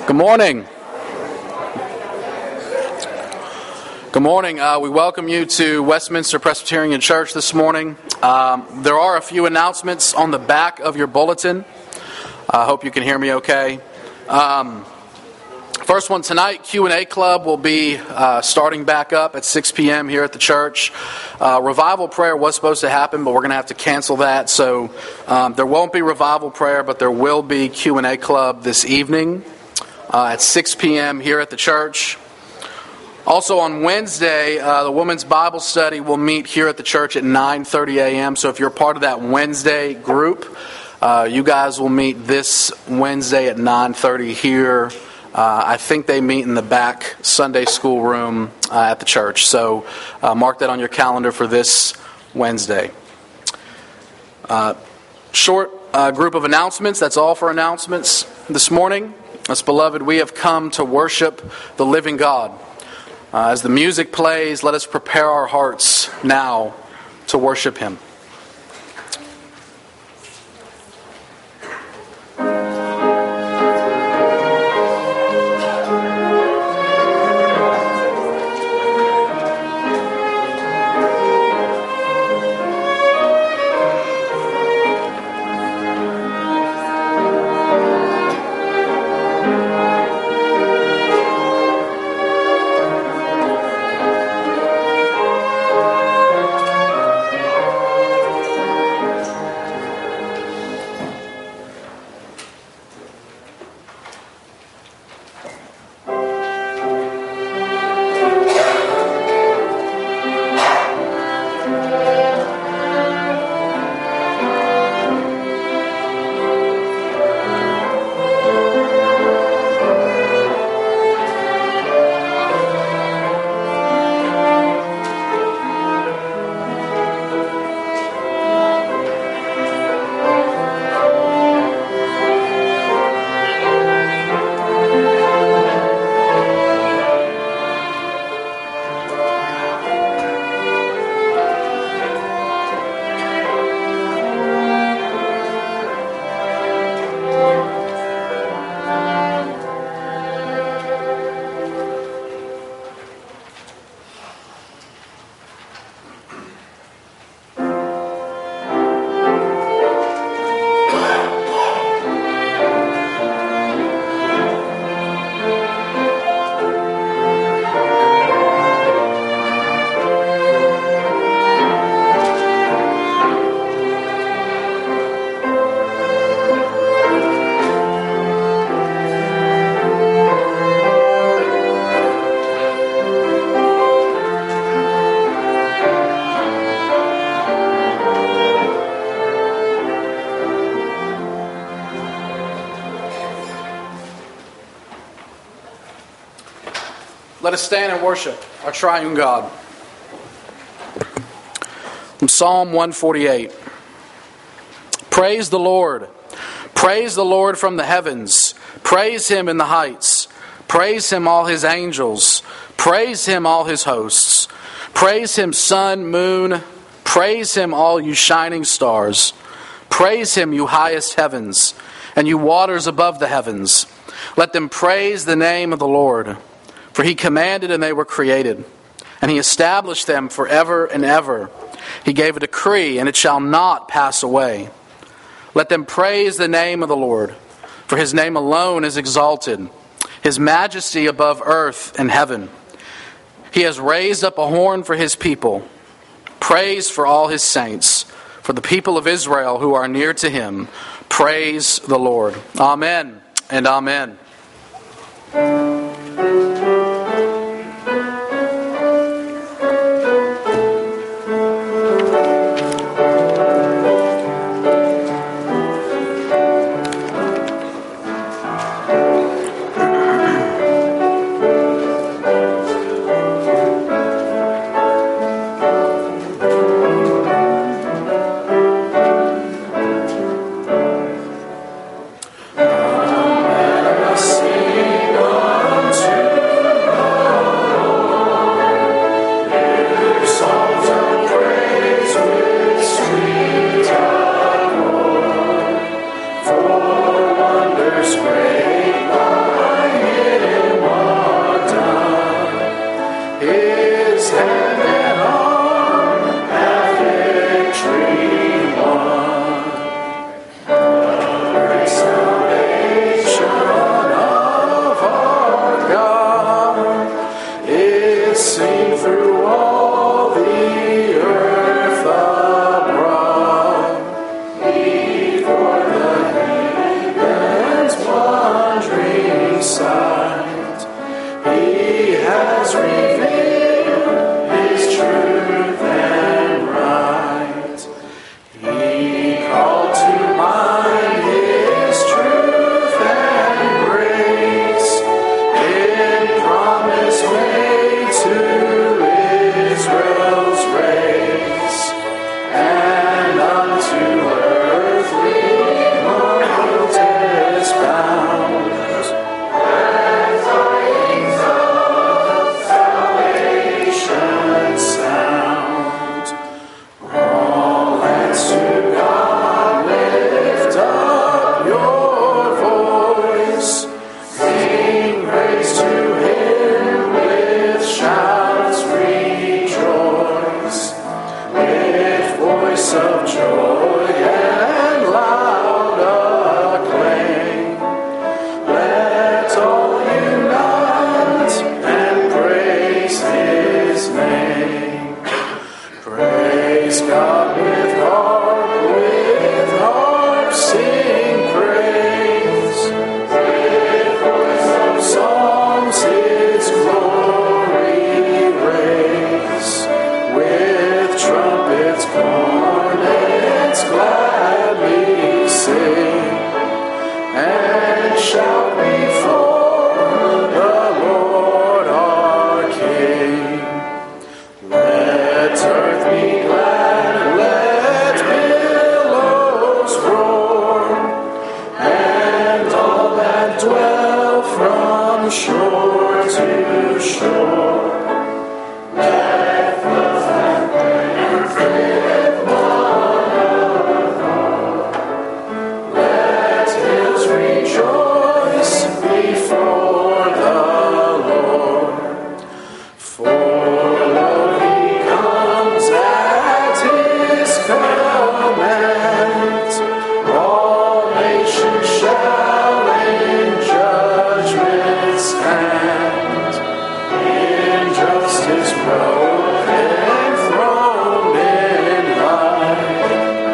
Good morning. Good morning. We welcome you to Westminster Presbyterian Church this morning. There are a few announcements on the back of your bulletin. I hope you can hear me okay. First one tonight, Q&A Club will be starting back up at 6 p.m. here at the church. Revival prayer was supposed to happen, but we're going to have to cancel that. So there won't be revival prayer, but there will be Q&A Club this evening at 6 p.m. here at the church. Also on Wednesday, the Women's Bible Study will meet here at the church at 9:30 a.m. So if you're part of that Wednesday group, you guys will meet this Wednesday at 9:30 here. I think they meet in the back Sunday school room at the church. So mark that on your calendar for this Wednesday. Short group of announcements. That's all for announcements this morning. As beloved, we have come to worship the living God. As the music plays, let us prepare our hearts now to worship Him. Let us stand and worship our triune God. From Psalm 148. Praise the Lord. Praise the Lord from the heavens. Praise Him in the heights. Praise Him, all His angels. Praise Him, all His hosts. Praise Him, sun, moon. Praise Him, all you shining stars. Praise Him, you highest heavens, and you waters above the heavens. Let them praise the name of the Lord. For He commanded and they were created, and He established them forever and ever. He gave a decree, and it shall not pass away. Let them praise the name of the Lord, for His name alone is exalted, His majesty above earth and heaven. He has raised up a horn for His people, praise for all His saints, for the people of Israel who are near to Him. Praise the Lord. Amen and amen. Great by shout before the Lord our King. Let earth be glad, let billows roar, and all that dwell from shore to shore. Let floods and winds with one accord. Let hills rejoice before the Lord. For lo, he comes at his command. All nations shall in judgment stand. Injustice broke and thrown in high.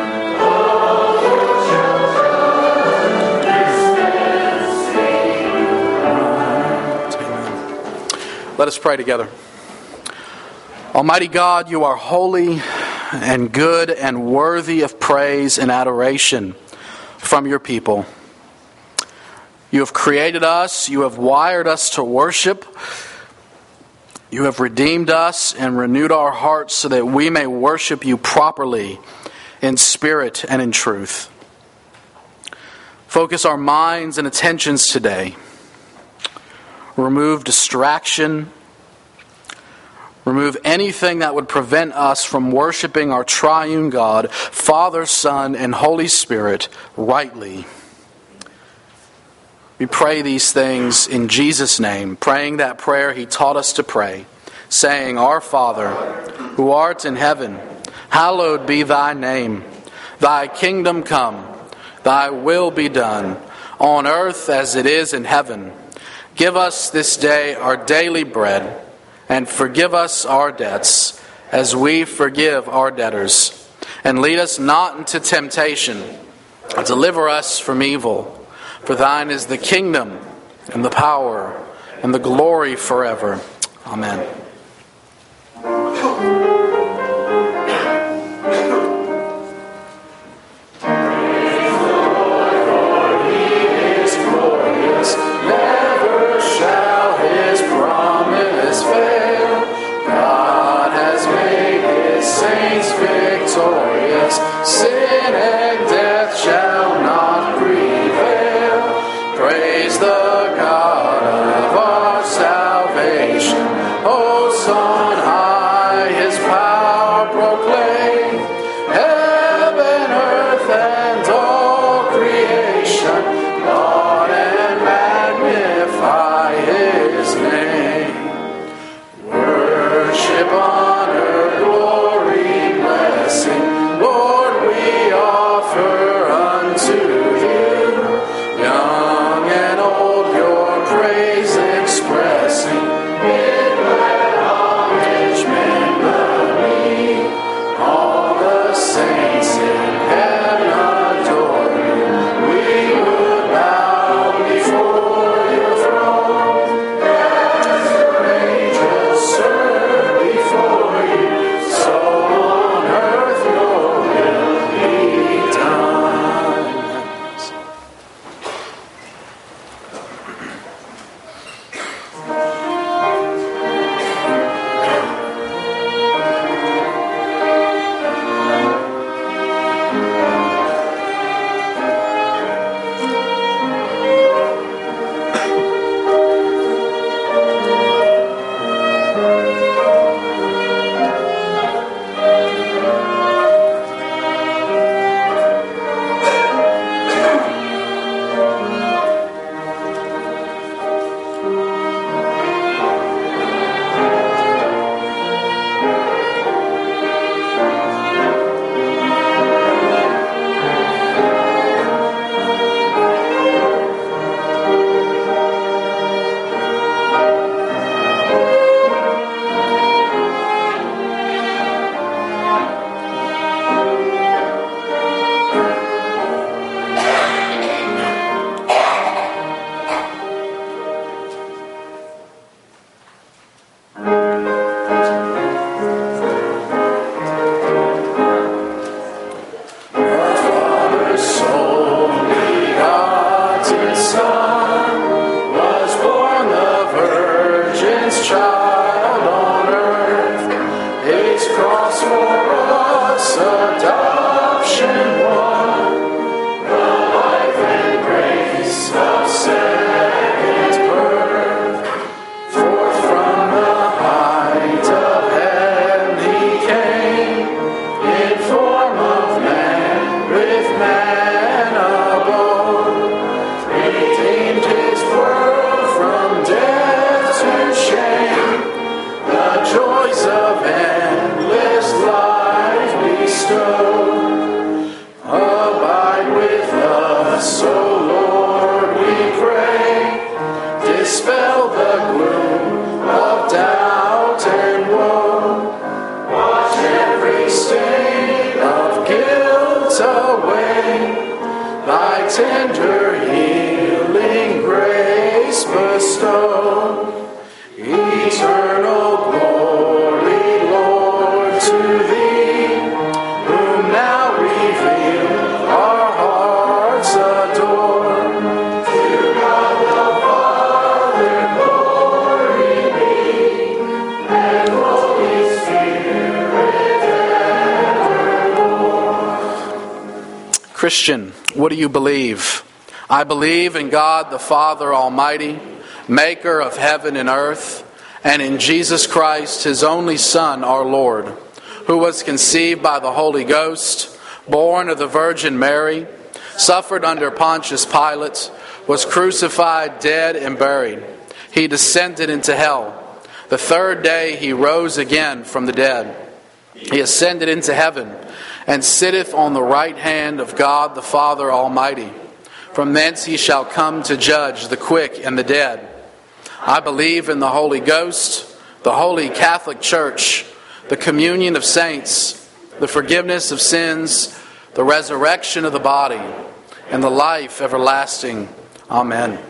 Let us pray together. Almighty God, you are holy and good and worthy of praise and adoration from your people. You have created us, you have wired us to worship, you have redeemed us and renewed our hearts so that we may worship you properly in spirit and in truth. Focus our minds and attentions today. Remove distraction. Remove anything that would prevent us from worshiping our triune God, Father, Son, and Holy Spirit rightly. We pray these things in Jesus' name, praying that prayer he taught us to pray, saying, Our Father, who art in heaven, hallowed be thy name. Thy kingdom come, thy will be done, on earth as it is in heaven. Give us this day our daily bread, and forgive us our debts, as we forgive our debtors. And lead us not into temptation, but deliver us from evil. For thine is the kingdom, and the power, and the glory forever. Amen. Sin and death shall not prevail. Praise the God of our salvation. Hosts on high his power proclaim. Heaven, earth, and all creation laud and magnify his name. Worship, honor, glory, blessing. Lord, we offer unto you, young and old, your praise expressing. In glad homage bend the knee. All the saints in heaven adore you. We would bow before your throne, as your angels serve before you. So on earth your will be done. Son. tender healing grace bestow. Eternal glory, Lord, to Thee, whom now revealed our hearts adore. To God the Father glory be, and Holy Spirit evermore. Christian, what do you believe? I believe in God the Father Almighty, maker of heaven and earth, and in Jesus Christ, His only Son, our Lord, who was conceived by the Holy Ghost, born of the Virgin Mary, suffered under Pontius Pilate, was crucified, dead, and buried. He descended into hell. The third day He rose again from the dead. He ascended into heaven, and sitteth on the right hand of God the Father Almighty. From thence He shall come to judge the quick and the dead. I believe in the Holy Ghost, the Holy Catholic Church, the communion of saints, the forgiveness of sins, the resurrection of the body, and the life everlasting. Amen.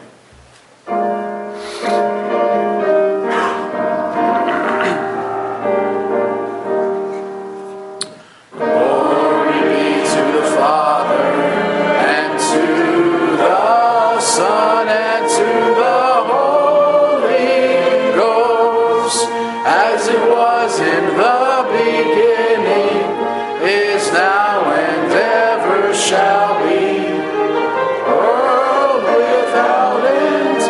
Glory be to the Father, and to the Son, and to the as it was in the beginning, is now, and ever shall be, world without end.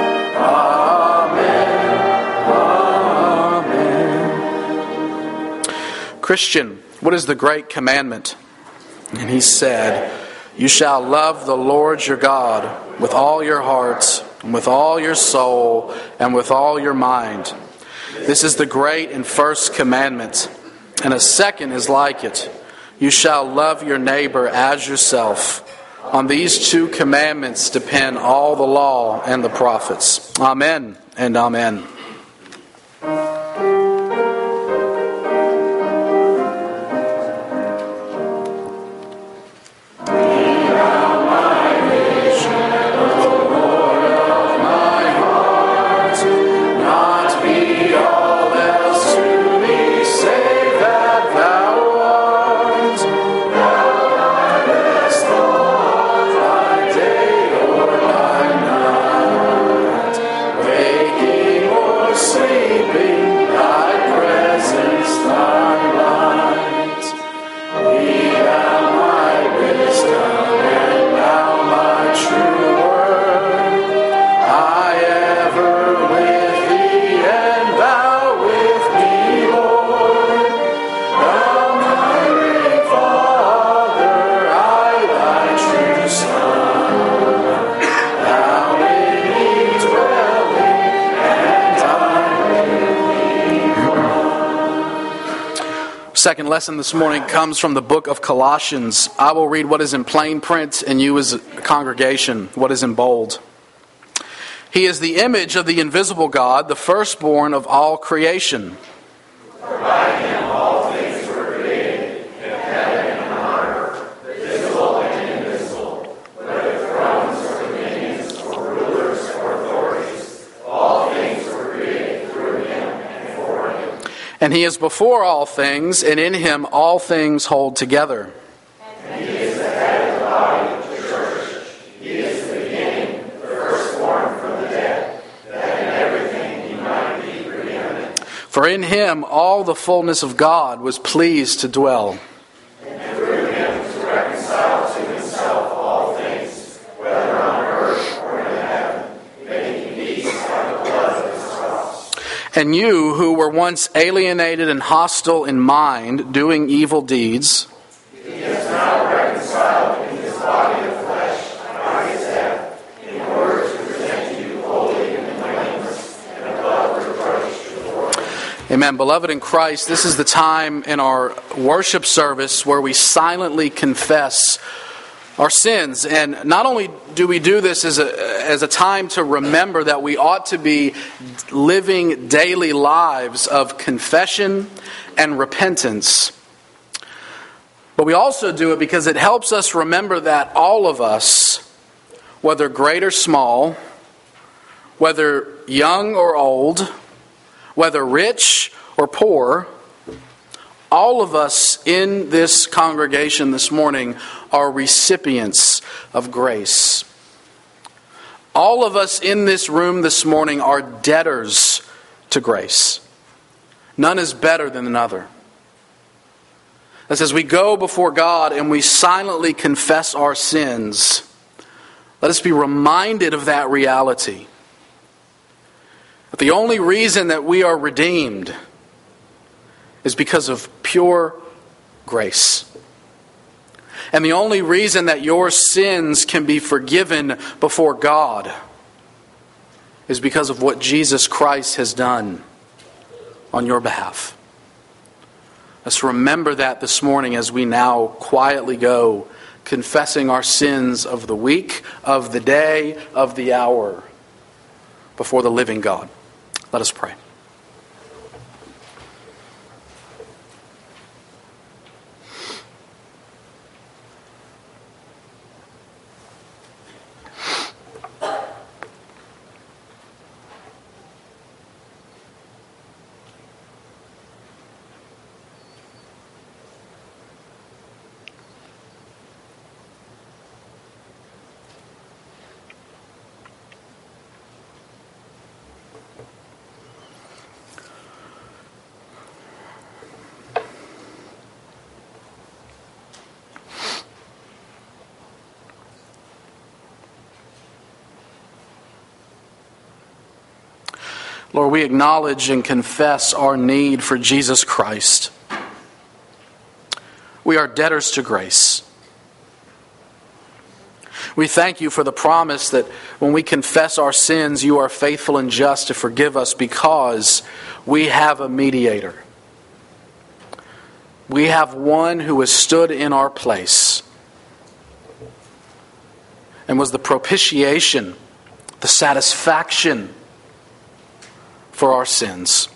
Amen. Amen. Christian, what is the great commandment? And he said, you shall love the Lord your God with all your heart, and with all your soul, and with all your mind. This is the great and first commandment, and a second is like it. You shall love your neighbor as yourself. On these two commandments depend all the law and the prophets. Amen and amen. Second lesson this morning comes from the book of Colossians. I will read what is in plain print, and you as a congregation, what is in bold. He is the image of the invisible God, the firstborn of all creation. For by Him all things were created, in heaven and on earth, visible and invisible, whether thrones or dominions or rulers or authorities. All things were created through Him and for Him. And He is before all things, and in Him all things hold together. And He is the head of the body, the church. He is the beginning, the firstborn from the dead, that in everything He might be preeminent. For in Him all the fullness of God was pleased to dwell. And through Him to reconcile to Himself all things, whether on earth or in heaven, making peace by the blood of His cross. And you who were once alienated and hostile in mind, doing evil deeds, He has now reconciled in His body of flesh by His death, in order to present you holy and blameless and above reproach before Him. Amen. Beloved in Christ, this is the time in our worship service where we silently confess our sins. And not only do we do this as a time to remember that we ought to be living daily lives of confession and repentance, but we also do it because it helps us remember that all of us whether great or small, whether young or old, whether rich or poor, all of us in this congregation this morning are recipients of grace. All of us in this room this morning are debtors to grace. None is better than another. As we go before God and we silently confess our sins, let us be reminded of that reality. That the only reason that we are redeemed is because of pure grace. And the only reason that your sins can be forgiven before God is because of what Jesus Christ has done on your behalf. Let's remember that this morning as we now quietly go, confessing our sins of the week, of the day, of the hour, before the living God. Let us pray. Lord, we acknowledge and confess our need for Jesus Christ. We are debtors to grace. We thank you for the promise that when we confess our sins, you are faithful and just to forgive us because we have a mediator. We have one who has stood in our place and was the propitiation, the satisfaction for our sins.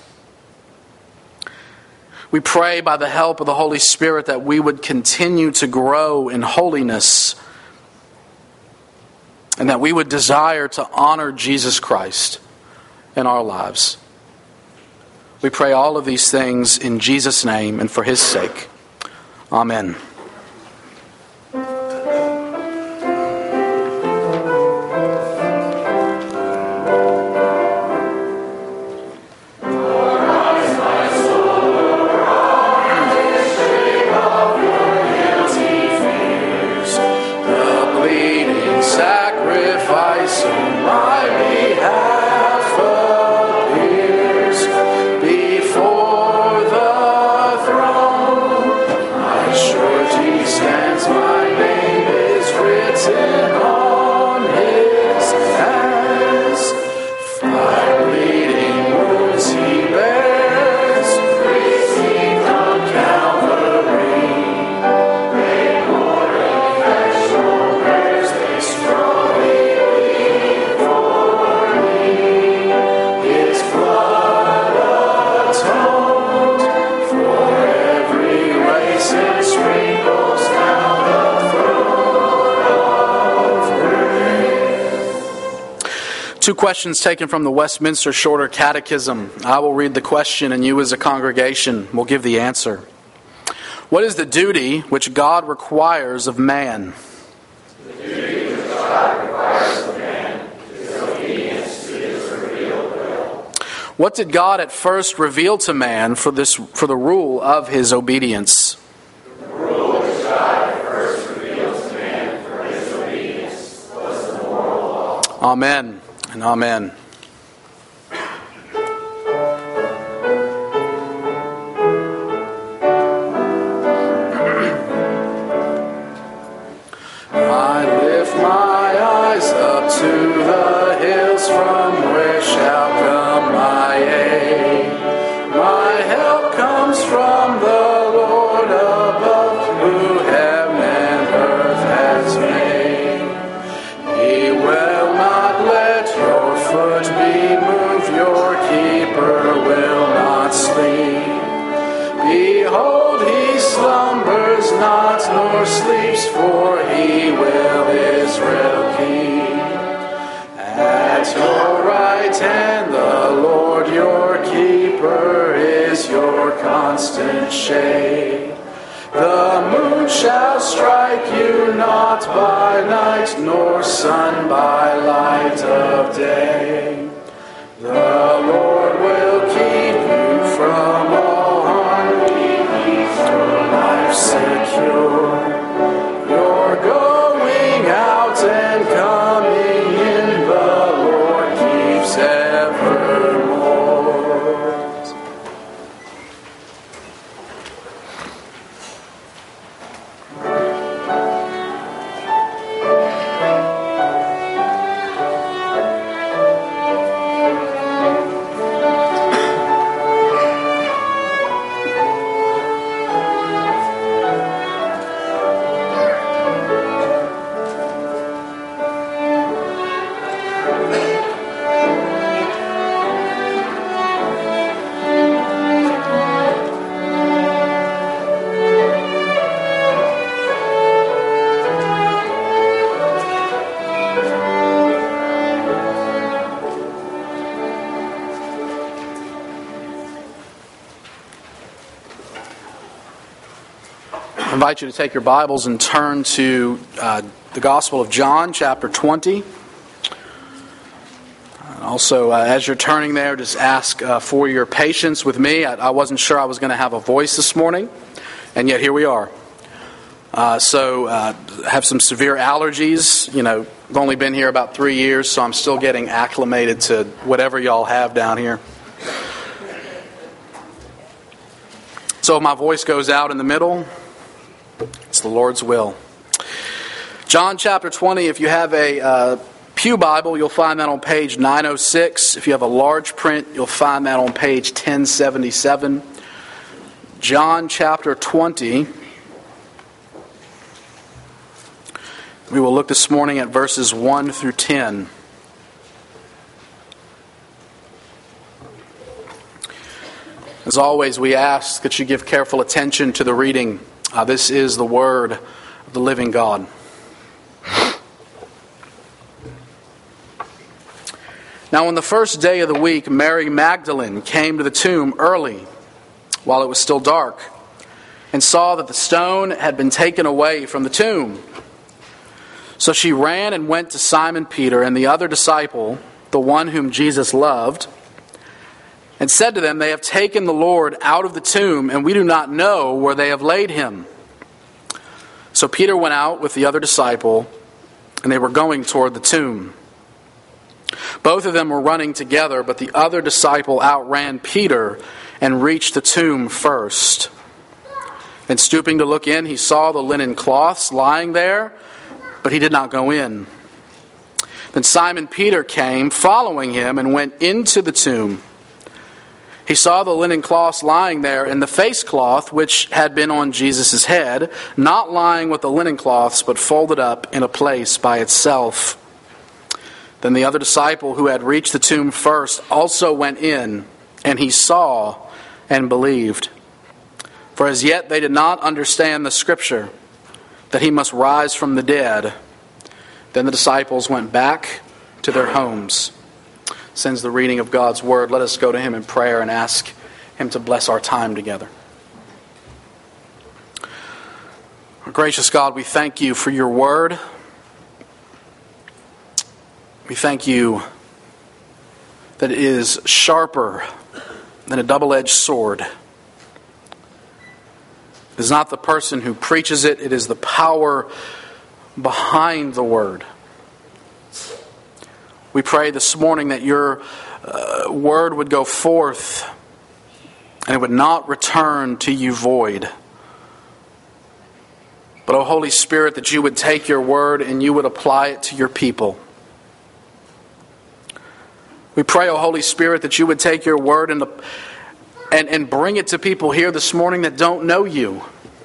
We pray by the help of the Holy Spirit that we would continue to grow in holiness and that we would desire to honor Jesus Christ in our lives. We pray all of these things in Jesus' name and for His sake. Amen. Two questions taken from the Westminster Shorter Catechism. I will read the question and you as a congregation will give the answer. What is the duty which God requires of man? The duty which God requires of man is obedience to His revealed will. What did God at first reveal to man for the rule of his obedience? The rule which God at first revealed to man for his obedience was the moral law. Amen and amen. I lift my eyes up to the hills, from where shall come my aid. My help comes from the Lord above, who heaven and earth has made. He will not let your foot be moved, your keeper will not sleep. Behold, he slumbers not, nor sleeps, for he will his Israel King. At your right hand the Lord your keeper is your constant shade. The moon shall strike you not by night, nor sun by light of day. The Lord will keep you from all harm, keep your life secure. You're going out and coming in, the Lord keeps evermore. I invite you to take your Bibles and turn to the Gospel of John, chapter 20. Also, as you're turning there, just ask for your patience with me. I wasn't sure I was going to have a voice this morning, and yet here we are. I have some severe allergies. I've only been here about 3 years, so I'm still getting acclimated to whatever y'all have down here. So if my voice goes out in the middle, it's the Lord's will. John chapter 20, if you have a Pew Bible, you'll find that on page 906. If you have a large print, you'll find that on page 1077. John chapter 20. We will look this morning at verses 1 through 10. As always, we ask that you give careful attention to the reading. This is the word of the living God. Now on the first day of the week, Mary Magdalene came to the tomb early, while it was still dark, and saw that the stone had been taken away from the tomb. So she ran and went to Simon Peter and the other disciple, the one whom Jesus loved, and said to them, "They have taken the Lord out of the tomb, and we do not know where they have laid him." So Peter went out with the other disciple, and they were going toward the tomb. Both of them were running together, but the other disciple outran Peter and reached the tomb first. And stooping to look in, he saw the linen cloths lying there, but he did not go in. Then Simon Peter came, following him, and went into the tomb. He saw the linen cloths lying there, and the face cloth which had been on Jesus' head, not lying with the linen cloths, but folded up in a place by itself. Then the other disciple who had reached the tomb first also went in, and he saw and believed. For as yet they did not understand the scripture, that he must rise from the dead. Then the disciples went back to their homes. Sends the reading of God's word. Let us go to him in prayer and ask him to bless our time together. Our gracious God, we thank you for your word. We thank you that it is sharper than a double-edged sword. It is not the person who preaches it, it is the power behind the word. We pray this morning that your word would go forth and it would not return to you void. But, O Holy Spirit, that you would take your word and you would apply it to your people. We pray, O Holy Spirit, that you would take your word and bring it to people here this morning that don't know you.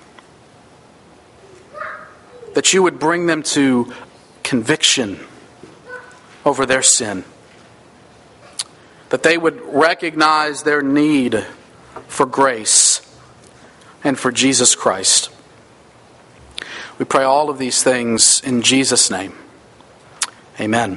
That you would bring them to conviction over their sin. That they would recognize their need for grace and for Jesus Christ. We pray all of these things in Jesus' name. Amen.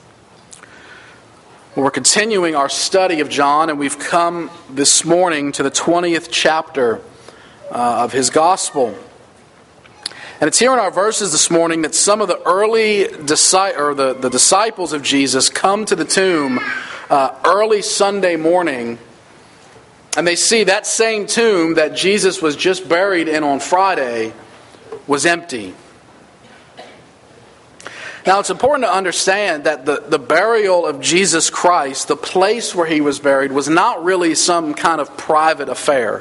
We're continuing our study of John, and we've come this morning to the 20th chapter of his gospel. And it's here in our verses this morning that some of the early the disciples of Jesus come to the tomb early Sunday morning, and they see that same tomb that Jesus was just buried in on Friday was empty. Now, it's important to understand that the burial of Jesus Christ, the place where he was buried, was not really some kind of private affair.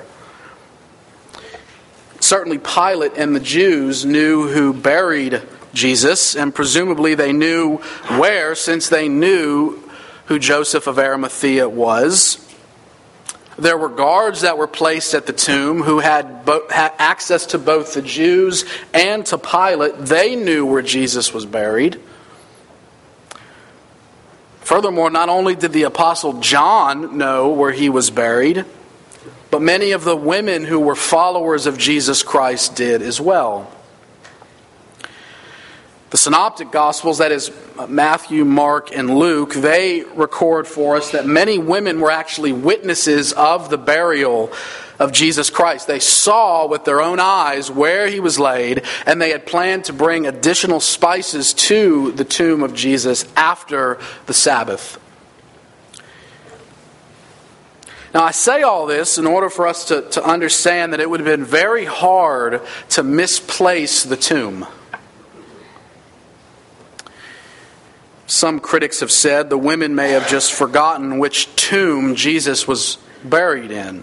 Certainly Pilate and the Jews knew who buried Jesus, and presumably they knew where, since they knew who Joseph of Arimathea was. There were guards that were placed at the tomb who had access to both the Jews and to Pilate. They knew where Jesus was buried. Furthermore, not only did the Apostle John know where he was buried, but many of the women who were followers of Jesus Christ did as well. The Synoptic Gospels, that is Matthew, Mark, and Luke, they record for us that many women were actually witnesses of the burial of Jesus Christ. They saw with their own eyes where he was laid, and they had planned to bring additional spices to the tomb of Jesus after the Sabbath. Now, I say all this in order for us to understand that it would have been very hard to misplace the tomb. Some critics have said the women may have just forgotten which tomb Jesus was buried in.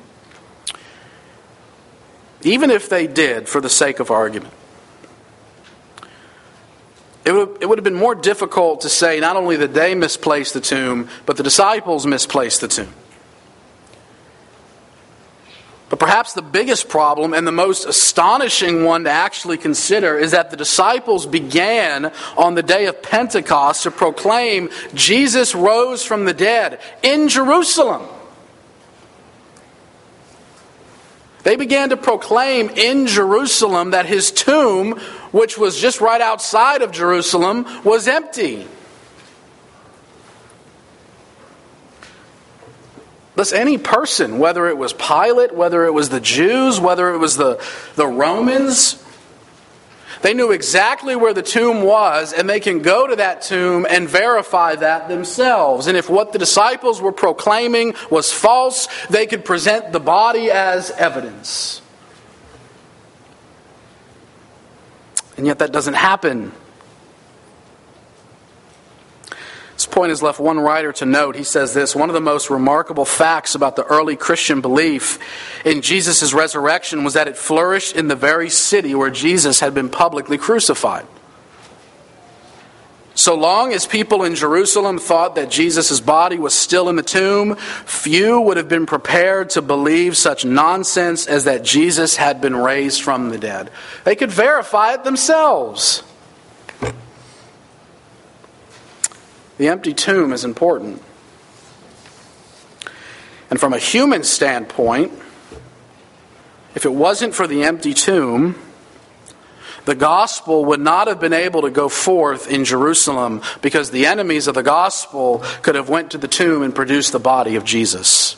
Even if they did, for the sake of argument, it would have been more difficult to say not only that they misplaced the tomb, but the disciples misplaced the tomb. But perhaps the biggest problem and the most astonishing one to actually consider is that the disciples began on the day of Pentecost to proclaim Jesus rose from the dead in Jerusalem. They began to proclaim in Jerusalem that his tomb, which was just right outside of Jerusalem, was empty. Thus, any person, whether it was Pilate, whether it was the Jews, whether it was the Romans, they knew exactly where the tomb was, and they can go to that tomb and verify that themselves. And if what the disciples were proclaiming was false, they could present the body as evidence. And yet that doesn't happen. This point has left one writer to note. He says this: one of the most remarkable facts about the early Christian belief in Jesus' resurrection was that it flourished in the very city where Jesus had been publicly crucified. So long as people in Jerusalem thought that Jesus' body was still in the tomb, few would have been prepared to believe such nonsense as that Jesus had been raised from the dead. They could verify it themselves. The empty tomb is important. And from a human standpoint, if it wasn't for the empty tomb, the gospel would not have been able to go forth in Jerusalem, because the enemies of the gospel could have went to the tomb and produced the body of Jesus.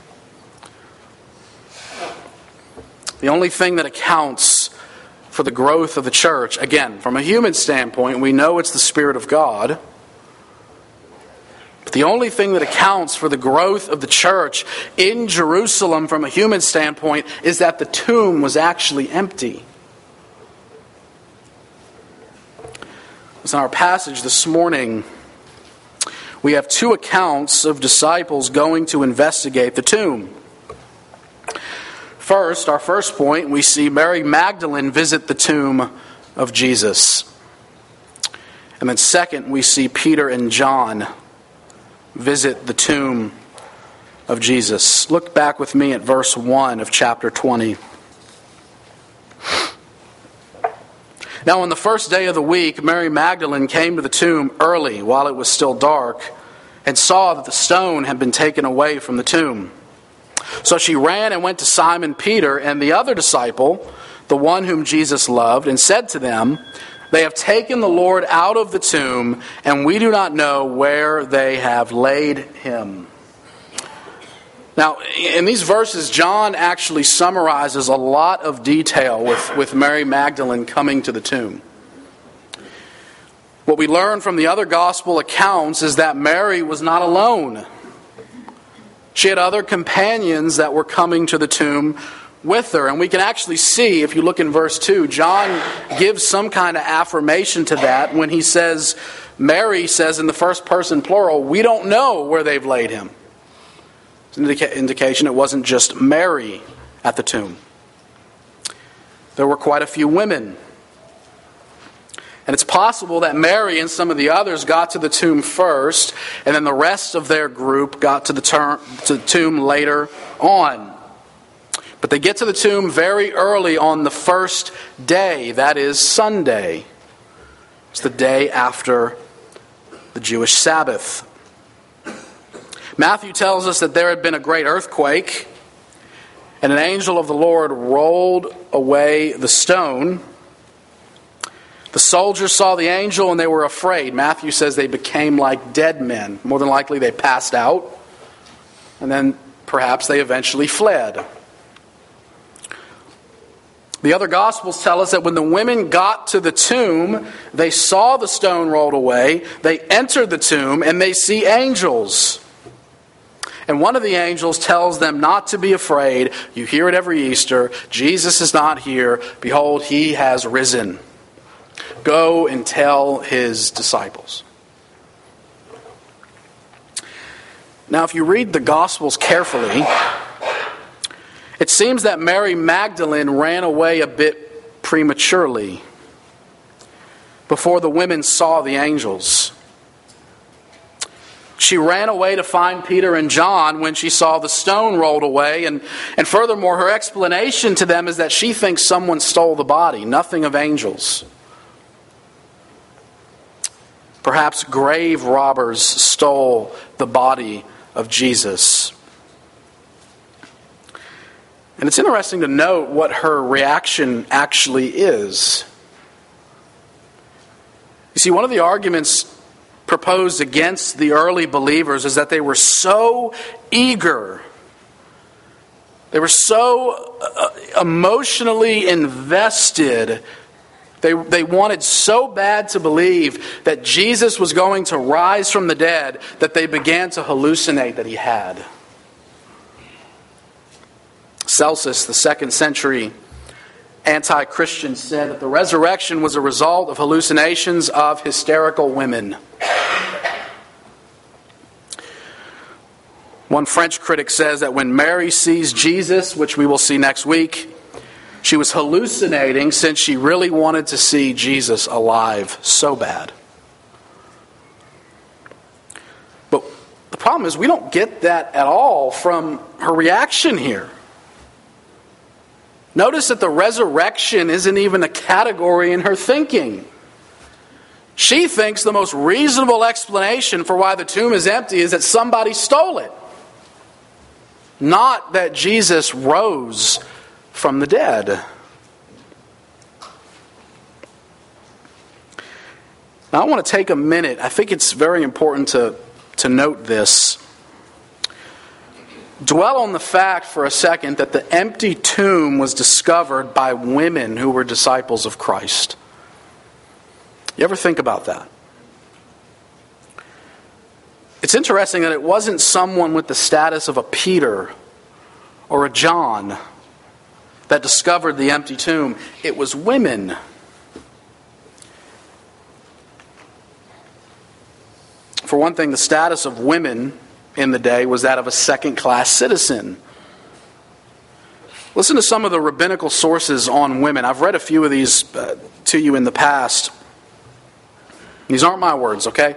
The only thing that accounts for the growth of the church, again, from a human standpoint, we know it's the Spirit of God. But the only thing that accounts for the growth of the church in Jerusalem from a human standpoint is that the tomb was actually empty. In our passage this morning, we have two accounts of disciples going to investigate the tomb. First, our first point, we see Mary Magdalene visit the tomb of Jesus. And then second, we see Peter and John visit the tomb of Jesus. Look back with me at verse 1 of chapter 20. Now on the first day of the week, Mary Magdalene came to the tomb early while it was still dark and saw that the stone had been taken away from the tomb. So she ran and went to Simon Peter and the other disciple, the one whom Jesus loved, and said to them, They have taken the Lord out of the tomb, and we do not know where they have laid him." Now, in these verses, John actually summarizes a lot of detail with Mary Magdalene coming to the tomb. What we learn from the other gospel accounts is that Mary was not alone. She had other companions that were coming to the tomb with her. And we can actually see, if you look in verse 2, John gives some kind of affirmation to that when he says, Mary says in the first person plural, "We don't know where they've laid him." It's an indication it wasn't just Mary at the tomb. There were quite a few women. And it's possible that Mary and some of the others got to the tomb first, and then the rest of their group got to the tomb later on. But they get to the tomb very early on the first day, that is Sunday. It's the day after the Jewish Sabbath. Matthew tells us that there had been a great earthquake, and an angel of the Lord rolled away the stone. The soldiers saw the angel and they were afraid. Matthew says they became like dead men. More than likely they passed out, and then perhaps they eventually fled. The other Gospels tell us that when the women got to the tomb, they saw the stone rolled away, they entered the tomb, and they see angels. And one of the angels tells them not to be afraid. You hear it every Easter. Jesus is not here. Behold, he has risen. Go and tell his disciples. Now, if you read the Gospels carefully, it seems that Mary Magdalene ran away a bit prematurely before the women saw the angels. She ran away to find Peter and John when she saw the stone rolled away. And furthermore, her explanation to them is that she thinks someone stole the body, nothing of angels. Perhaps grave robbers stole the body of Jesus. And it's interesting to note what her reaction actually is. You see, one of the arguments proposed against the early believers is that they were so eager, they were so emotionally invested, they wanted so bad to believe that Jesus was going to rise from the dead that they began to hallucinate that he had. Celsus, the 2nd century anti-Christian, said that the resurrection was a result of hallucinations of hysterical women. One French critic says that when Mary sees Jesus, which we will see next week, she was hallucinating since she really wanted to see Jesus alive so bad. But the problem is we don't get that at all from her reaction here. Notice that the resurrection isn't even a category in her thinking. She thinks the most reasonable explanation for why the tomb is empty is that somebody stole it. Not that Jesus rose from the dead. Now I want to take a minute. I think it's very important to note this. Dwell on the fact for a second that the empty tomb was discovered by women who were disciples of Christ. You ever think about that? It's interesting that it wasn't someone with the status of a Peter or a John that discovered the empty tomb. It was women. For one thing, the status of women in the day was that of a second-class citizen. Listen to some of the rabbinical sources on women. I've read a few of these to you in the past. These aren't my words, okay?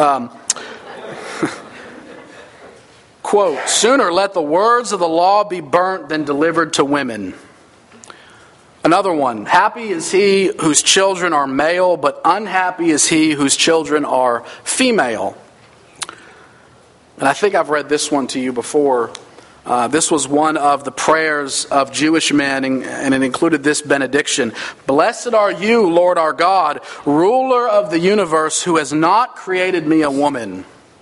Quote, "Sooner let the words of the law be burnt than delivered to women." Another one, "Happy is he whose children are male, but unhappy is he whose children are female." And I think I've read this one to you before. This was one of the prayers of Jewish men, and it included this benediction. Blessed are you, Lord our God, ruler of the universe, who has not created me a woman.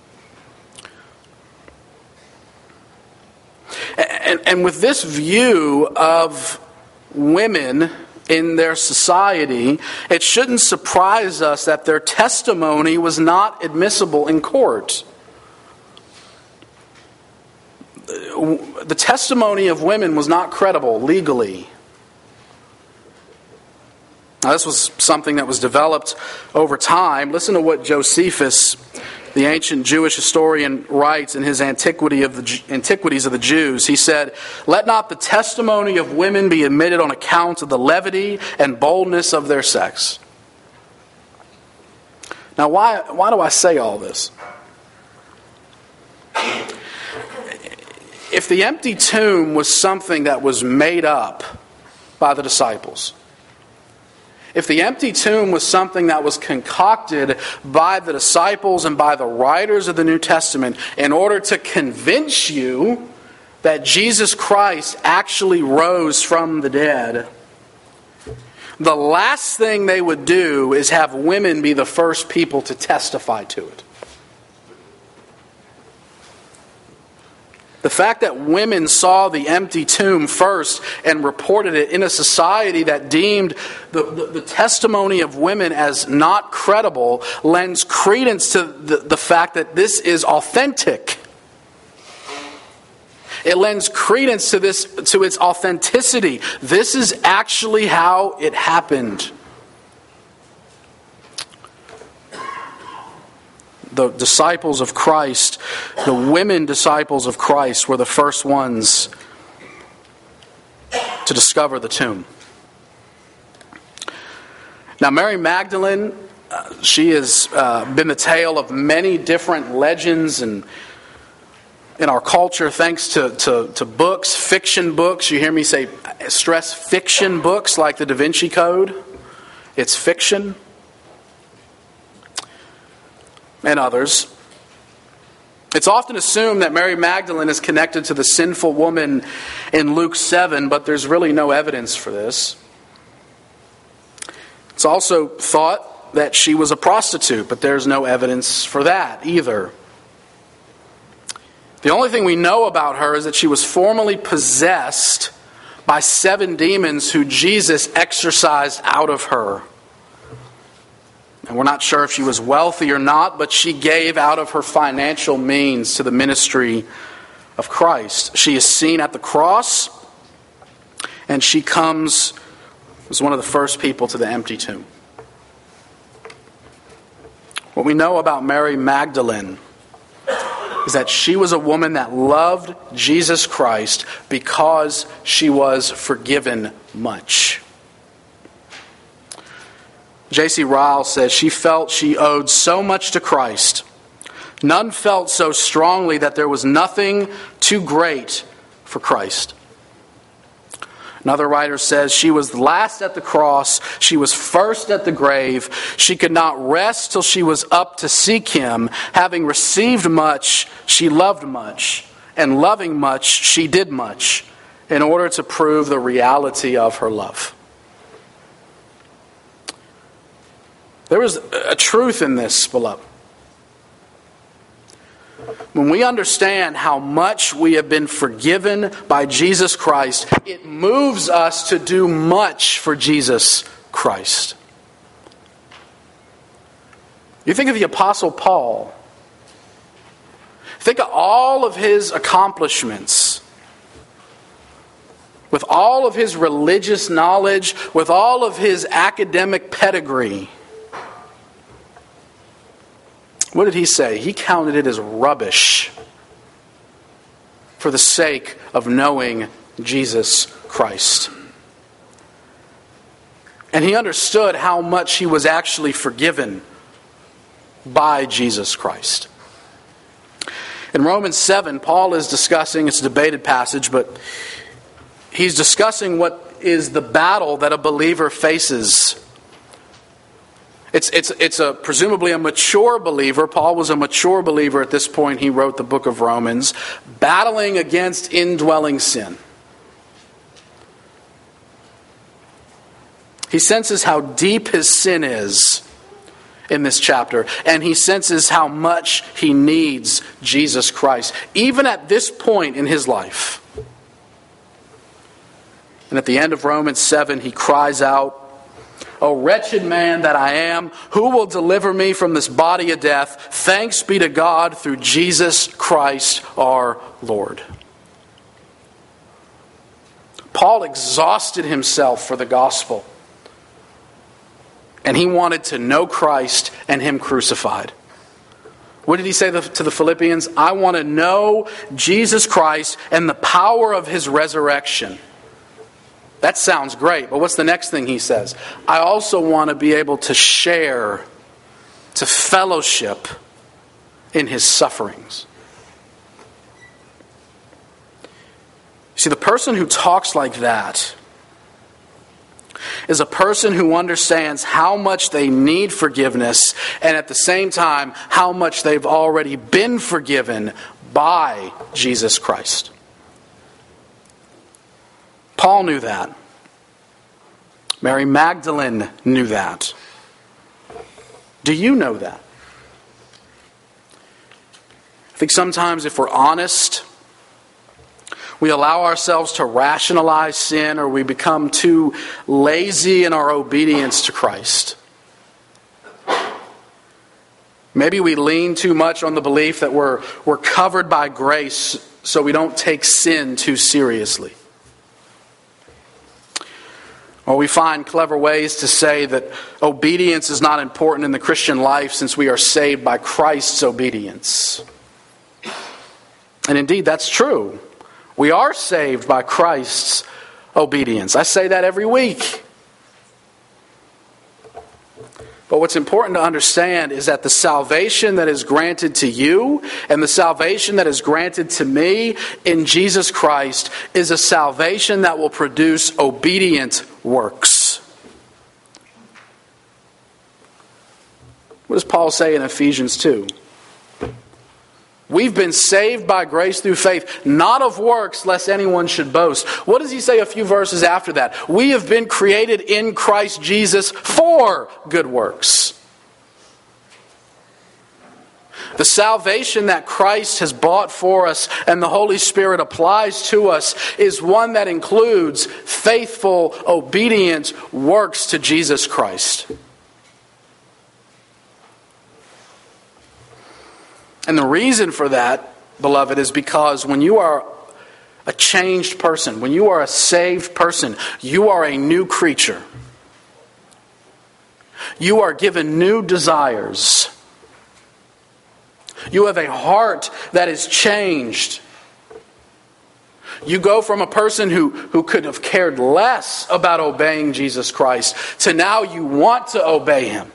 And with this view of women in their society, it shouldn't surprise us that their testimony was not admissible in court. The testimony of women was not credible legally. Now, this was something that was developed over time. Listen to what Josephus, the ancient Jewish historian, writes in his Antiquities of the Jews. He said, "Let not the testimony of women be admitted on account of the levity and boldness of their sex." Now, why do I say all this? If the empty tomb was something that was made up by the disciples, if the empty tomb was something that was concocted by the disciples and by the writers of the New Testament in order to convince you that Jesus Christ actually rose from the dead, the last thing they would do is have women be the first people to testify to it. The fact that women saw the empty tomb first and reported it in a society that deemed the testimony of women as not credible lends credence to the fact that this is authentic. It lends credence to its authenticity. This is actually how it happened. The disciples of Christ, the women disciples of Christ, were the first ones to discover the tomb. Now, Mary Magdalene, she has been the tale of many different legends and in our culture, thanks to books, fiction books. You hear me stress fiction books like the Da Vinci Code. It's fiction. And others. It's often assumed that Mary Magdalene is connected to the sinful woman in Luke 7, but there's really no evidence for this. It's also thought that she was a prostitute, but there's no evidence for that either. The only thing we know about her is that she was formerly possessed by 7 demons who Jesus exorcised out of her. And we're not sure if she was wealthy or not, but she gave out of her financial means to the ministry of Christ. She is seen at the cross, and she comes as one of the first people to the empty tomb. What we know about Mary Magdalene is that she was a woman that loved Jesus Christ because she was forgiven much. J.C. Ryle says she felt she owed so much to Christ. None felt so strongly that there was nothing too great for Christ. Another writer says she was last at the cross. She was first at the grave. She could not rest till she was up to seek Him. Having received much, she loved much. And loving much, she did much in order to prove the reality of her love. There is a truth in this, beloved. When we understand how much we have been forgiven by Jesus Christ, it moves us to do much for Jesus Christ. You think of the Apostle Paul. Think of all of his accomplishments. With all of his religious knowledge, with all of his academic pedigree. What did he say? He counted it as rubbish for the sake of knowing Jesus Christ. And he understood how much he was actually forgiven by Jesus Christ. In Romans 7, Paul is discussing, it's a debated passage, but he's discussing what is the battle that a believer faces It's presumably a mature believer. Paul was a mature believer at this point. He wrote the book of Romans, battling against indwelling sin. He senses how deep his sin is in this chapter, and he senses how much he needs Jesus Christ, even at this point in his life. And at the end of Romans 7, he cries out, "O wretched man that I am, who will deliver me from this body of death? Thanks be to God through Jesus Christ our Lord." Paul exhausted himself for the gospel. And he wanted to know Christ and Him crucified. What did he say to the Philippians? I want to know Jesus Christ and the power of His resurrection. That sounds great, but what's the next thing he says? I also want to be able to share, to fellowship in His sufferings. See, the person who talks like that is a person who understands how much they need forgiveness and at the same time how much they've already been forgiven by Jesus Christ. Paul knew that. Mary Magdalene knew that. Do you know that? I think sometimes if we're honest, we allow ourselves to rationalize sin, or we become too lazy in our obedience to Christ. Maybe we lean too much on the belief that we're covered by grace, so we don't take sin too seriously. Or we find clever ways to say that obedience is not important in the Christian life since we are saved by Christ's obedience. And indeed, that's true. We are saved by Christ's obedience. I say that every week. But what's important to understand is that the salvation that is granted to you and the salvation that is granted to me in Jesus Christ is a salvation that will produce obedient works. What does Paul say in Ephesians 2? We've been saved by grace through faith, not of works, lest anyone should boast. What does he say a few verses after that? We have been created in Christ Jesus for good works. The salvation that Christ has bought for us and the Holy Spirit applies to us is one that includes faithful, obedient works to Jesus Christ. And the reason for that, beloved, is because when you are a changed person, when you are a saved person, you are a new creature. You are given new desires. You have a heart that is changed. You go from a person who could have cared less about obeying Jesus Christ to now you want to obey Him.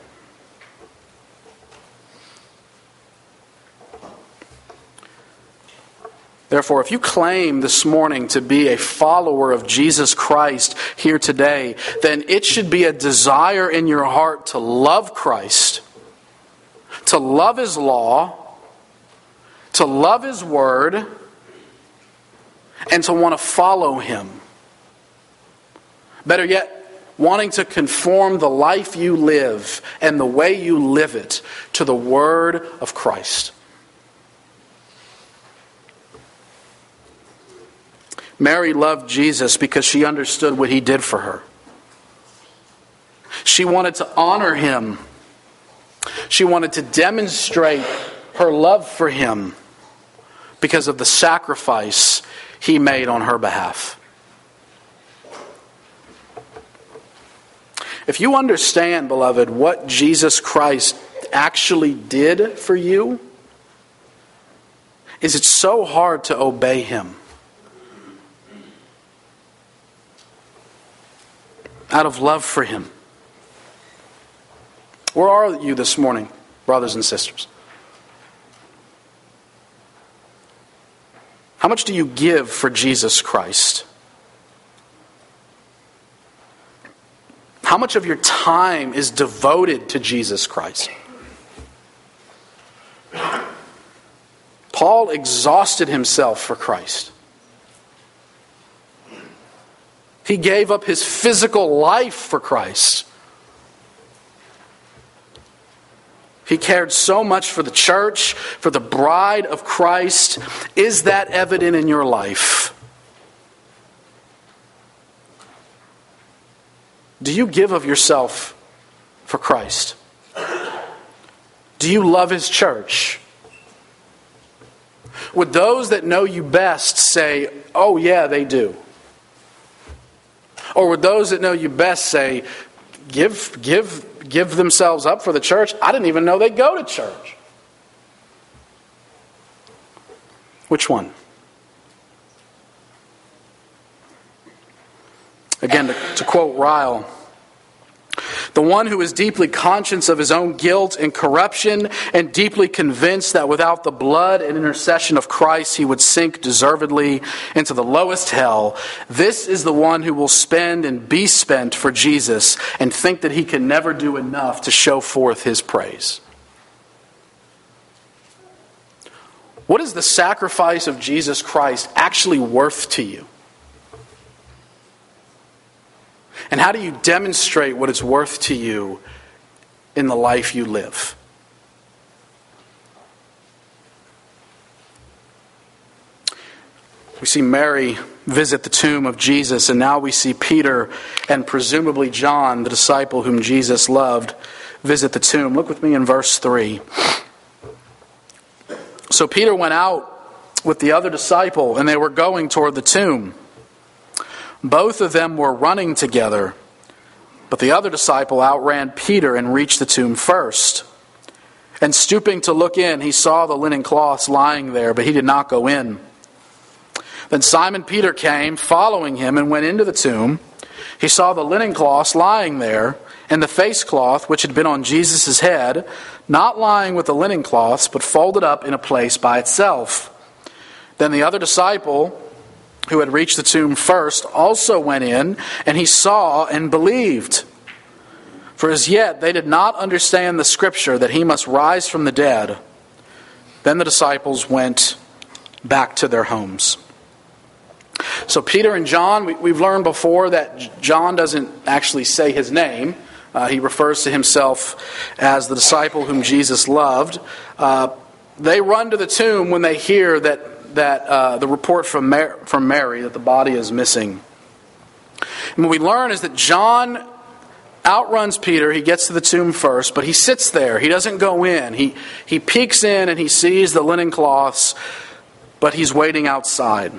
Therefore, if you claim this morning to be a follower of Jesus Christ here today, then it should be a desire in your heart to love Christ, to love His law, to love His word, and to want to follow Him. Better yet, wanting to conform the life you live and the way you live it to the word of Christ. Mary loved Jesus because she understood what He did for her. She wanted to honor Him. She wanted to demonstrate her love for Him because of the sacrifice He made on her behalf. If you understand, beloved, what Jesus Christ actually did for you, is it so hard to obey Him? Out of love for Him. Where are you this morning, brothers and sisters? How much do you give for Jesus Christ? How much of your time is devoted to Jesus Christ? Paul exhausted himself for Christ. He gave up his physical life for Christ. He cared so much for the church, for the bride of Christ. Is that evident in your life? Do you give of yourself for Christ? Do you love His church? Would those that know you best say, "Oh yeah, they do"? Or would those that know you best say, give themselves up for the church? I didn't even know they go to church. Which one? Again, to quote Ryle, the one who is deeply conscious of his own guilt and corruption and deeply convinced that without the blood and intercession of Christ he would sink deservedly into the lowest hell, this is the one who will spend and be spent for Jesus and think that he can never do enough to show forth his praise. What is the sacrifice of Jesus Christ actually worth to you? And how do you demonstrate what it's worth to you in the life you live? We see Mary visit the tomb of Jesus, and now we see Peter and presumably John, the disciple whom Jesus loved, visit the tomb. Look with me in verse 3. So Peter went out with the other disciple, and they were going toward the tomb. Both of them were running together, but the other disciple outran Peter and reached the tomb first. And stooping to look in, he saw the linen cloths lying there, but he did not go in. Then Simon Peter came, following him, and went into the tomb. He saw the linen cloths lying there, and the face cloth which had been on Jesus' head, not lying with the linen cloths, but folded up in a place by itself. Then the other disciple, who had reached the tomb first, also went in, and he saw and believed. For as yet they did not understand the scripture that he must rise from the dead. Then the disciples went back to their homes. So Peter and John, we've learned before that John doesn't actually say his name. He refers to himself as the disciple whom Jesus loved. They run to the tomb when they hear that the report from Mary that the body is missing. And what we learn is that John outruns Peter. He gets to the tomb first, but he sits there. He doesn't go in. He peeks in and he sees the linen cloths, but he's waiting outside.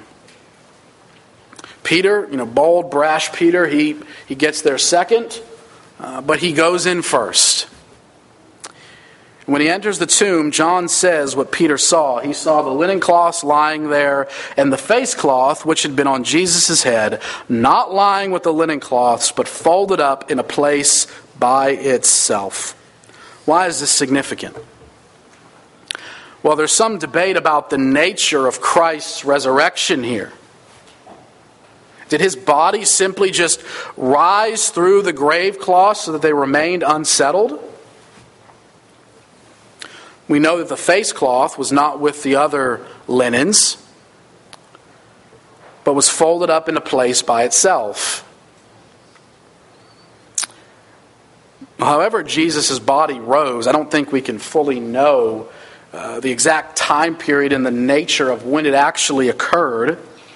Peter, bold, brash Peter, he gets there second, but he goes in first. When he enters the tomb, John says what Peter saw. He saw the linen cloths lying there, and the face cloth, which had been on Jesus' head, not lying with the linen cloths, but folded up in a place by itself. Why is this significant? Well, there's some debate about the nature of Christ's resurrection here. Did his body simply just rise through the grave cloths so that they remained unsettled? We know that the face cloth was not with the other linens, but was folded up in a place by itself. However Jesus' body rose, I don't think we can fully know the exact time period and the nature of when it actually occurred.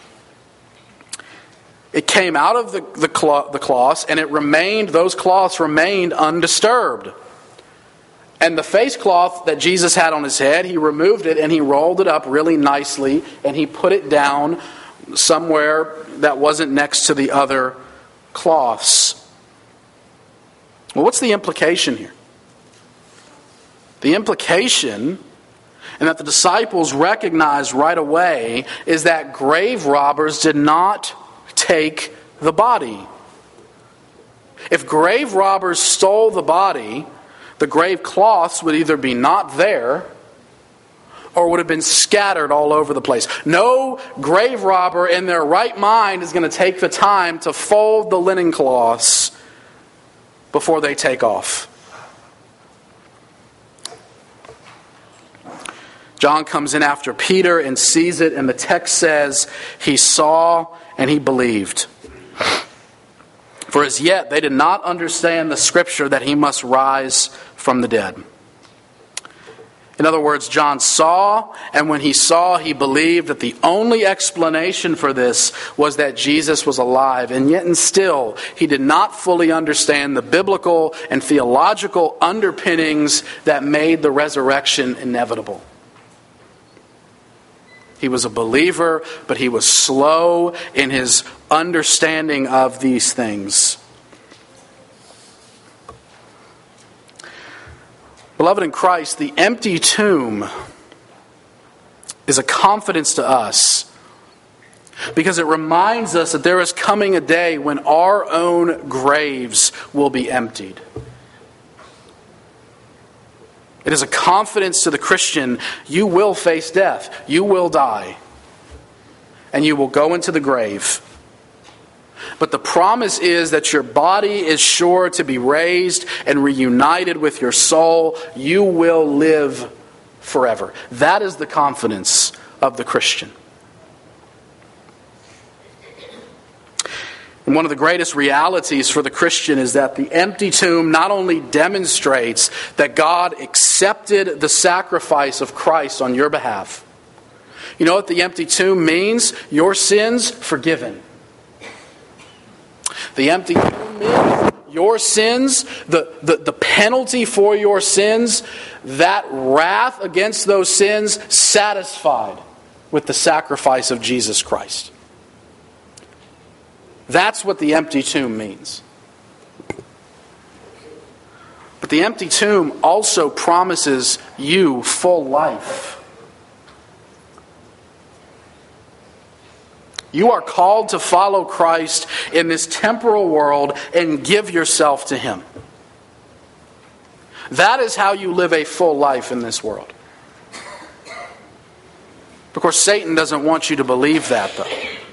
It came out of the cloths, and those cloths remained undisturbed. And the face cloth that Jesus had on his head, he removed it and he rolled it up really nicely and he put it down somewhere that wasn't next to the other cloths. Well, what's the implication here? The implication, and that the disciples recognized right away, is that grave robbers did not take the body. If grave robbers stole the body, the grave cloths would either be not there or would have been scattered all over the place. No grave robber in their right mind is going to take the time to fold the linen cloths before they take off. John comes in after Peter and sees it, and the text says he saw and he believed. For as yet they did not understand the scripture that he must rise from the dead. In other words, John saw, and when he saw, he believed that the only explanation for this was that Jesus was alive. And yet and still, he did not fully understand the biblical and theological underpinnings that made the resurrection inevitable. He was a believer, but he was slow in his understanding of these things. Beloved in Christ, the empty tomb is a confidence to us because it reminds us that there is coming a day when our own graves will be emptied. It is a confidence to the Christian, you will face death, you will die, and you will go into the grave. But the promise is that your body is sure to be raised and reunited with your soul. You will live forever. That is the confidence of the Christian. And one of the greatest realities for the Christian is that the empty tomb not only demonstrates that God accepted the sacrifice of Christ on your behalf. You know what the empty tomb means? Your sins forgiven. The empty tomb means your sins, the penalty for your sins, that wrath against those sins satisfied with the sacrifice of Jesus Christ. That's what the empty tomb means. But the empty tomb also promises you full life. You are called to follow Christ in this temporal world and give yourself to Him. That is how you live a full life in this world. Of course, Satan doesn't want you to believe that, though.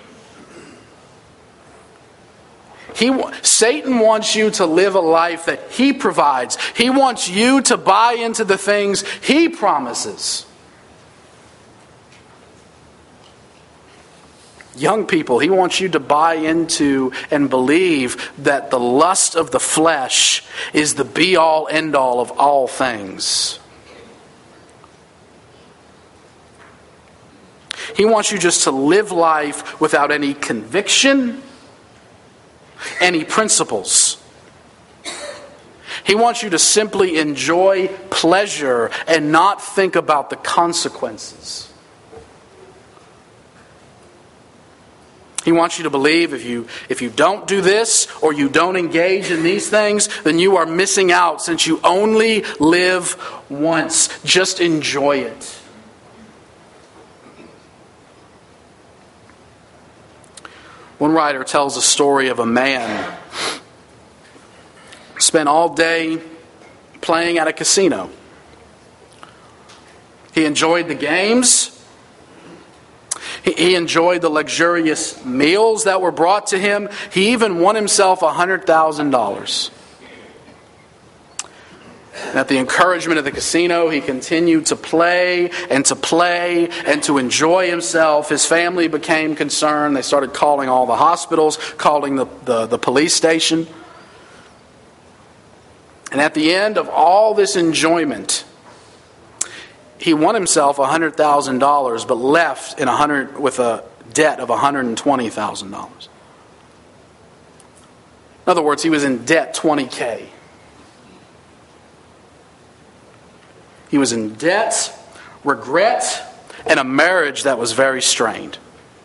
Satan wants you to live a life that he provides. He wants you to buy into the things he promises. Young people, he wants you to buy into and believe that the lust of the flesh is the be-all, end-all of all things. He wants you just to live life without any conviction, any principles. He wants you to simply enjoy pleasure and not think about the consequences. He wants you to believe if you don't do this or you don't engage in these things, then you are missing out since you only live once. Just enjoy it. One writer tells a story of a man spent all day playing at a casino. He enjoyed the games. He enjoyed the luxurious meals that were brought to him. He even won himself $100,000. And at the encouragement of the casino, he continued to play and to enjoy himself. His family became concerned. They started calling all the hospitals, calling the police station. And at the end of all this enjoyment, he won himself $100,000, but left with a debt of $120,000. In other words, he was in debt $20,000. He was in debt, regret, and a marriage that was very strained.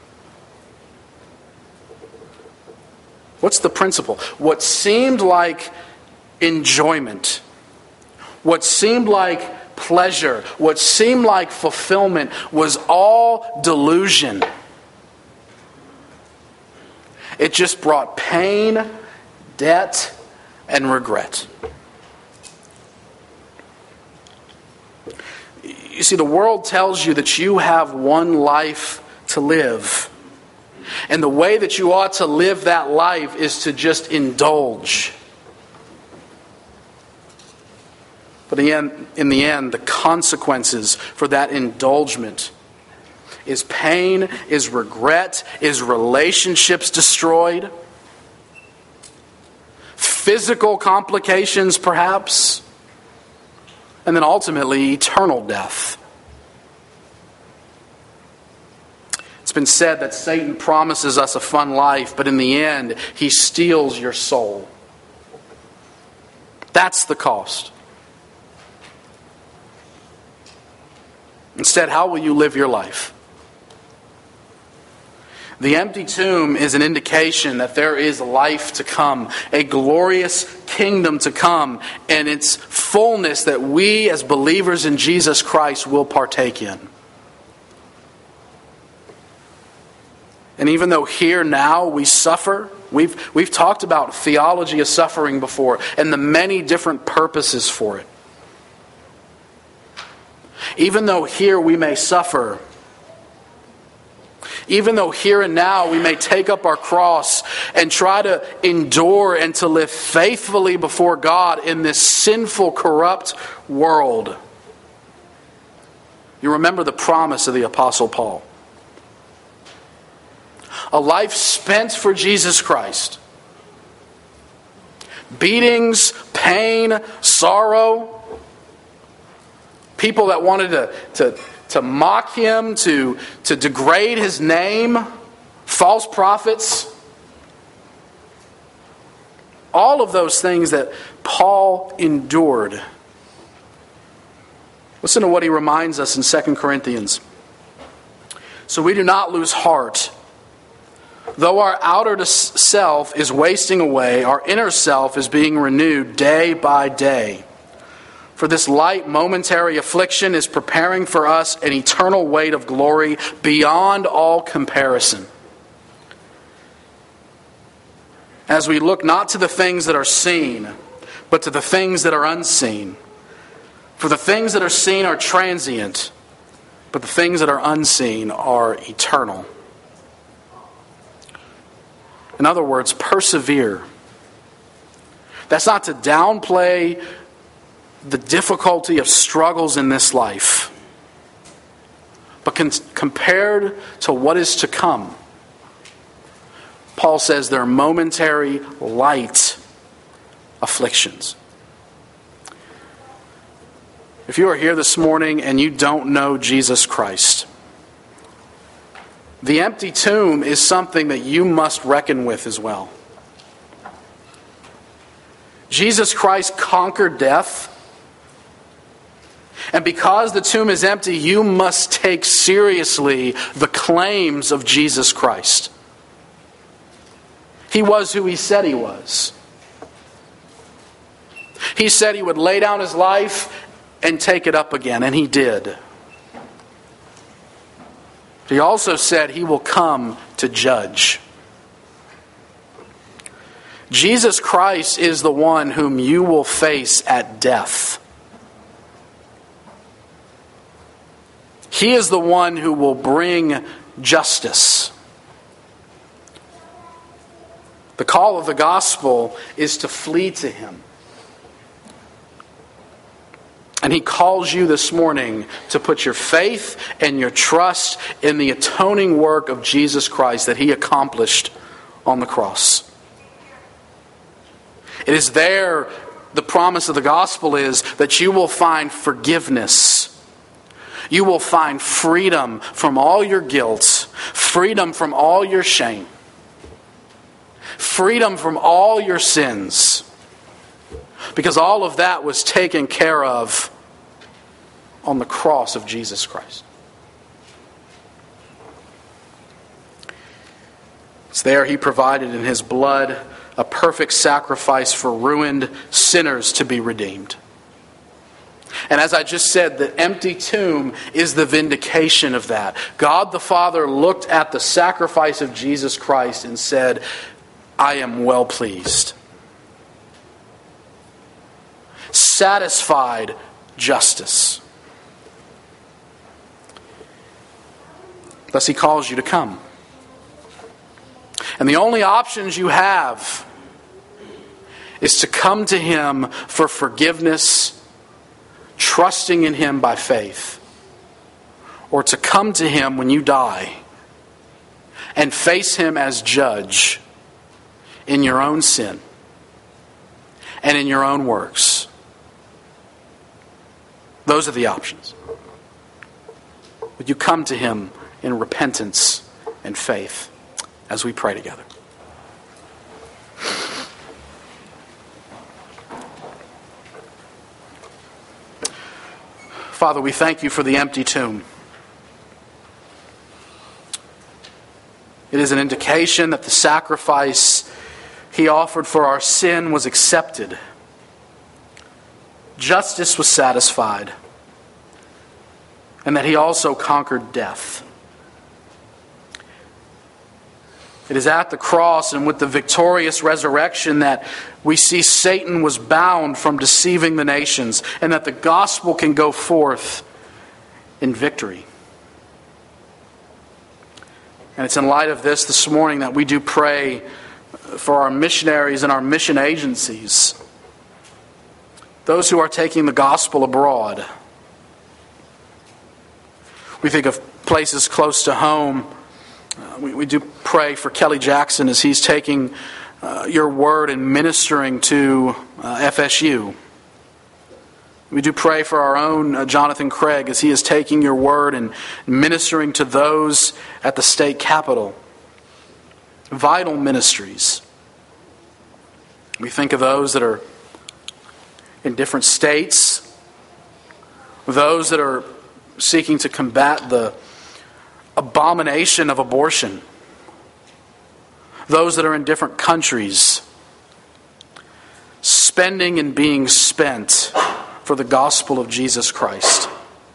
What's the principle? What seemed like enjoyment, what seemed like pleasure, what seemed like fulfillment was all delusion. It just brought pain, debt, and regret. You see, the world tells you that you have one life to live. And the way that you ought to live that life is to just indulge. But in the end, the consequences for that indulgence is pain, is regret, is relationships destroyed, physical complications perhaps, and then ultimately eternal death. It's been said that Satan promises us a fun life, but in the end, he steals your soul. That's the cost. Instead, how will you live your life? The empty tomb is an indication that there is life to come, a glorious kingdom to come, and its fullness that we as believers in Jesus Christ will partake in. And even though here now we suffer, we've talked about theology of suffering before and the many different purposes for it. Even though here we may suffer, even though here and now we may take up our cross and try to endure and to live faithfully before God in this sinful, corrupt world, you remember the promise of the Apostle Paul. A life spent for Jesus Christ. Beatings, pain, sorrow. People that wanted to mock him, to degrade his name, false prophets. All of those things that Paul endured. Listen to what he reminds us in 2 Corinthians. So we do not lose heart. Though our outer self is wasting away, our inner self is being renewed day by day. For this light momentary affliction is preparing for us an eternal weight of glory beyond all comparison. As we look not to the things that are seen, but to the things that are unseen. For the things that are seen are transient, but the things that are unseen are eternal. In other words, persevere. That's not to downplay the difficulty of struggles in this life. But compared to what is to come, Paul says they're momentary, light afflictions. If you are here this morning and you don't know Jesus Christ, the empty tomb is something that you must reckon with as well. Jesus Christ conquered death. And because the tomb is empty, you must take seriously the claims of Jesus Christ. He was who he said he was. He said he would lay down his life and take it up again, and he did. He also said he will come to judge. Jesus Christ is the one whom you will face at death. He is the one who will bring justice. The call of the gospel is to flee to him. And he calls you this morning to put your faith and your trust in the atoning work of Jesus Christ that he accomplished on the cross. It is there, the promise of the gospel is that you will find forgiveness. You will find freedom from all your guilt, freedom from all your shame, freedom from all your sins. Because all of that was taken care of on the cross of Jesus Christ. It's there he provided in his blood a perfect sacrifice for ruined sinners to be redeemed. And as I just said, the empty tomb is the vindication of that. God the Father looked at the sacrifice of Jesus Christ and said, I am well pleased. Satisfied justice. Thus he calls you to come. And the only options you have is to come to him for forgiveness trusting in Him by faith, or to come to Him when you die and face Him as judge in your own sin and in your own works. Those are the options. Would you come to Him in repentance and faith as we pray together? Father, we thank You for the empty tomb. It is an indication that the sacrifice He offered for our sin was accepted. Justice was satisfied, and that He also conquered death. It is at the cross and with the victorious resurrection that we see Satan was bound from deceiving the nations, and that the gospel can go forth in victory. And it's in light of this morning that we do pray for our missionaries and our mission agencies, those who are taking the gospel abroad. We think of places close to home. We do pray for Kelly Jackson as he's taking Your word and ministering to FSU. We do pray for our own Jonathan Craig as he is taking Your word and ministering to those at the state capitol. Vital ministries. We think of those that are in different states, those that are seeking to combat the abomination of abortion, those that are in different countries, spending and being spent for the gospel of Jesus Christ.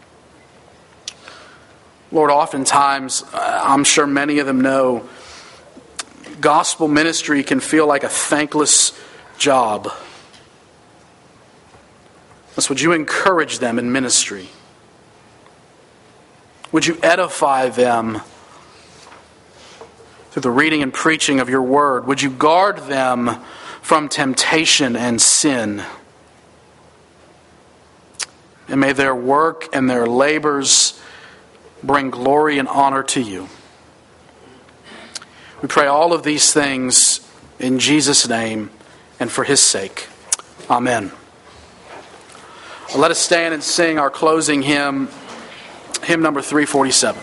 Lord, oftentimes, I'm sure many of them know, gospel ministry can feel like a thankless job. Thus, would You encourage them in ministry? Would You edify them through the reading and preaching of Your word? Would You guard them from temptation and sin? And may their work and their labors bring glory and honor to You. We pray all of these things in Jesus' name and for His sake. Amen. Let us stand and sing our closing hymn, hymn number 347.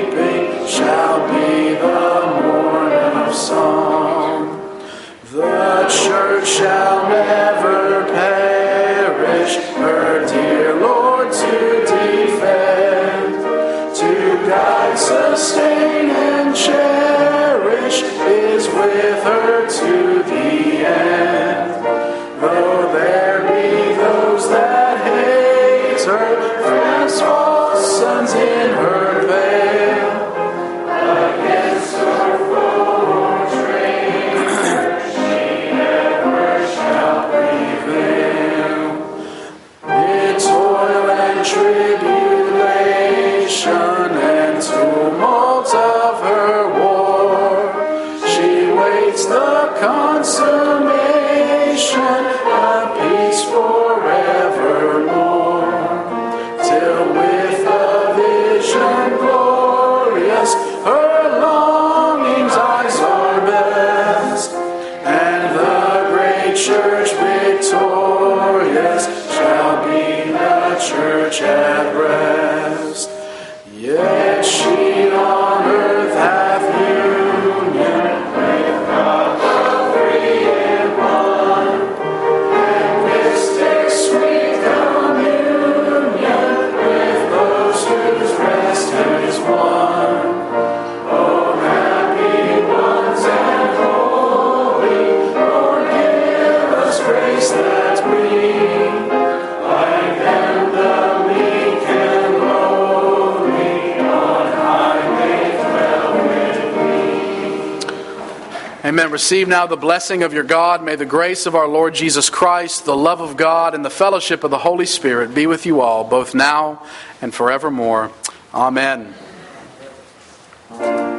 The blessed shall be the church at rest. Yet she on earth hath union with God the three in one, and mystic sweet communion with those whose rest is won. Oh, happy ones and holy, Lord, give us grace that we, like them the meek and lowly, on high may dwell with thee. Amen. Receive now the blessing of your God. May the grace of our Lord Jesus Christ, the love of God, and the fellowship of the Holy Spirit be with you all, both now and forevermore. Amen.